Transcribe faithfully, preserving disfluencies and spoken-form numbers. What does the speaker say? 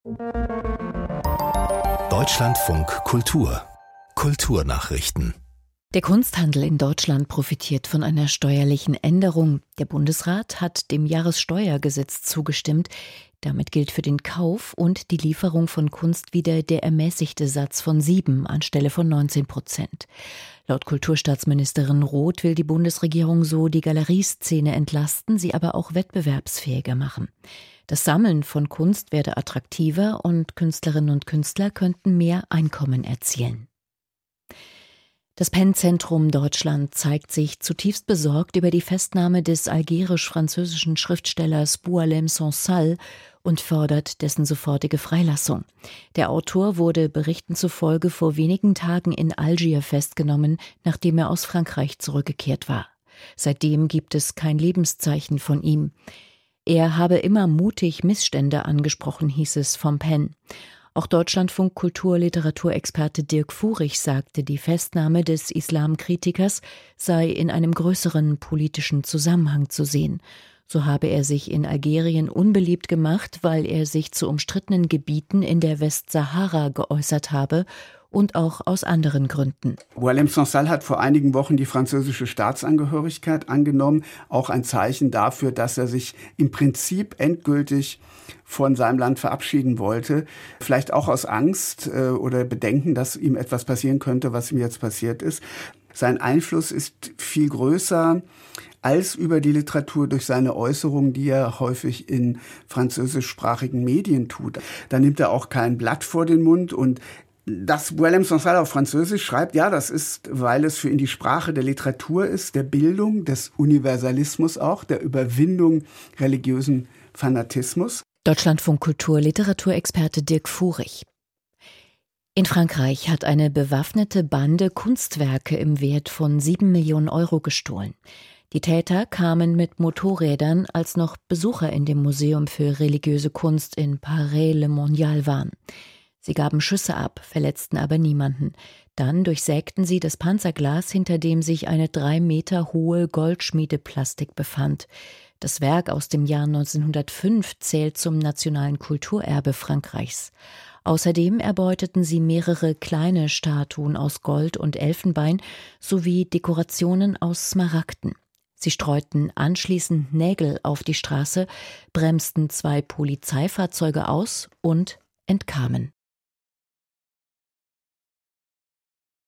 Deutschlandfunk Kultur Kulturnachrichten. Der Kunsthandel in Deutschland profitiert von einer steuerlichen Änderung. Der Bundesrat hat dem Jahressteuergesetz zugestimmt. Damit gilt für den Kauf und die Lieferung von Kunst wieder der ermäßigte Satz von sieben anstelle von neunzehn Prozent. Laut Kulturstaatsministerin Roth will die Bundesregierung so die Galerieszene entlasten, sie aber auch wettbewerbsfähiger machen. Das Sammeln von Kunst werde attraktiver und Künstlerinnen und Künstler könnten mehr Einkommen erzielen. Das Penn-Zentrum Deutschland zeigt sich zutiefst besorgt über die Festnahme des algerisch-französischen Schriftstellers Boualem Sansal und fordert dessen sofortige Freilassung. Der Autor wurde Berichten zufolge vor wenigen Tagen in Algier festgenommen, nachdem er aus Frankreich zurückgekehrt war. Seitdem gibt es kein Lebenszeichen von ihm. Er habe immer mutig Missstände angesprochen, hieß es vom Penn. Auch Deutschlandfunk Kultur-Literaturexperte Dirk Furich sagte, die Festnahme des Islamkritikers sei in einem größeren politischen Zusammenhang zu sehen. So habe er sich in Algerien unbeliebt gemacht, weil er sich zu umstrittenen Gebieten in der Westsahara geäußert habe und auch aus anderen Gründen. Boualem Sansal hat vor einigen Wochen die französische Staatsangehörigkeit angenommen. Auch ein Zeichen dafür, dass er sich im Prinzip endgültig von seinem Land verabschieden wollte. Vielleicht auch aus Angst äh, oder Bedenken, dass ihm etwas passieren könnte, was ihm jetzt passiert ist. Sein Einfluss ist viel größer als über die Literatur durch seine Äußerungen, die er häufig in französischsprachigen Medien tut. Da nimmt er auch kein Blatt vor den Mund. Und dass Boualem Sansal auf Französisch schreibt, ja, das ist, weil es für ihn die Sprache der Literatur ist, der Bildung, des Universalismus auch, der Überwindung religiösen Fanatismus. Deutschlandfunk Kultur-Literaturexperte Dirk Furich. In Frankreich hat eine bewaffnete Bande Kunstwerke im Wert von sieben Millionen Euro gestohlen. Die Täter kamen mit Motorrädern, als noch Besucher in dem Museum für religiöse Kunst in Paray-le-Monial waren. Sie gaben Schüsse ab, verletzten aber niemanden. Dann durchsägten sie das Panzerglas, hinter dem sich eine drei Meter hohe Goldschmiedeplastik befand. Das Werk aus dem Jahr neunzehnhundertfünf zählt zum nationalen Kulturerbe Frankreichs. Außerdem erbeuteten sie mehrere kleine Statuen aus Gold und Elfenbein sowie Dekorationen aus Smaragden. Sie streuten anschließend Nägel auf die Straße, bremsten zwei Polizeifahrzeuge aus und entkamen.